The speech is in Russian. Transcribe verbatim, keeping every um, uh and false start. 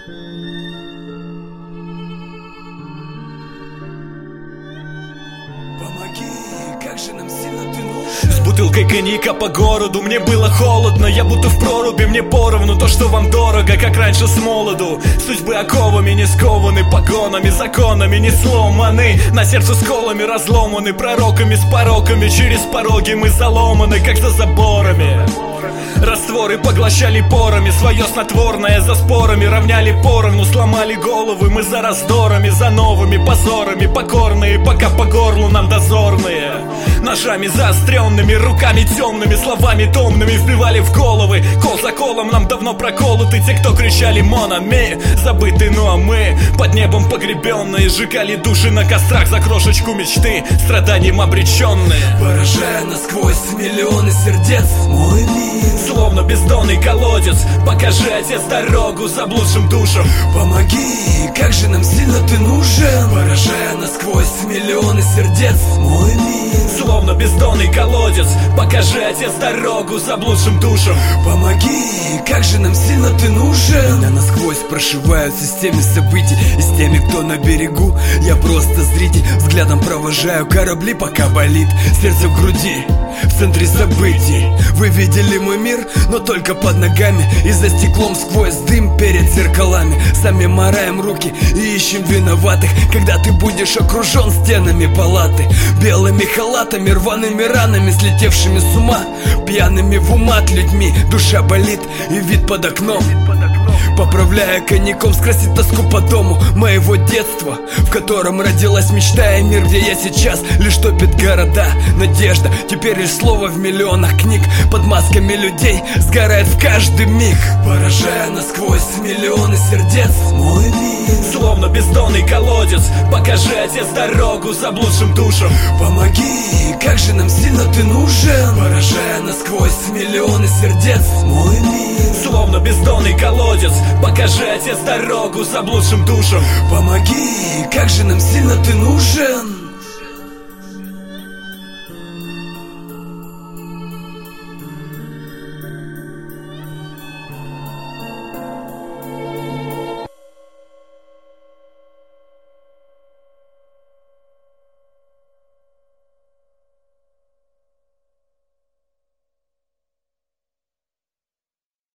Как же нам сильно ты нужен? С бутылкой коньяка по городу мне было холодно. Я будто в проруби, мне поровну то, что вам дорого, как раньше с молоду. Судьбы оковами не скованы, погонами, законами не сломаны. На сердце сколами разломаны, пророками с пороками. Через пороги мы заломаны, как за заборами. Растворы поглощали порами, свое снотворное за спорами равняли поровну, сломали головы мы за раздорами, за новыми позорами, покорные, пока по горлу нам дозорные. Ножами заостренными, руками темными, словами томными вбивали в головы. Кол за колом нам давно проколоты те, кто кричали «Монами», забыты, ну а мы под небом погребенные сжигали души на кострах за крошечку мечты, страданием обреченные. Поражая насквозь миллионы сердец, мой мир словно бездонный колодец. Покажи, Отец, дорогу заблудшим душам. Помоги, как же нам сильно ты нужен. Поражая насквозь миллионы сердец, мой мир словно бездонный колодец. Покажи, Отец, дорогу заблудшим душам. Помоги, как же нам сильно ты нужен. Меня насквозь прошивают в системе событий. И с теми, кто на берегу, я просто зритель. Взглядом провожаю корабли, пока болит сердце в груди, в центре событий. Вы видели мой мир, но только под ногами. И за стеклом сквозь дым перед зеркалами. Сами мараем руки и ищем виноватых. Когда ты будешь окружен стенами палаты, белыми халатами, рваными ранами, слетевшими с ума, пьяными в умат людьми. Душа болит и вид под окном, поправляя коньяком, скрасить тоску по дому моего детства, в котором родилась мечта. И мир, где я сейчас, лишь топит города. Надежда, теперь лишь слово в миллионах книг. Под масками людей сгорает в каждый миг. Поражая насквозь миллионы сердец, мой мир словно бездонный колодец. Покажи, Отец, дорогу заблудшим душам. Помоги, как же нам сильно ты нужен. Поражая насквозь миллионы сердец, мой мир словно бездонный колодец. Покажи, Отец, дорогу заблудшим душам. Помоги, как же нам сильно ты нужен.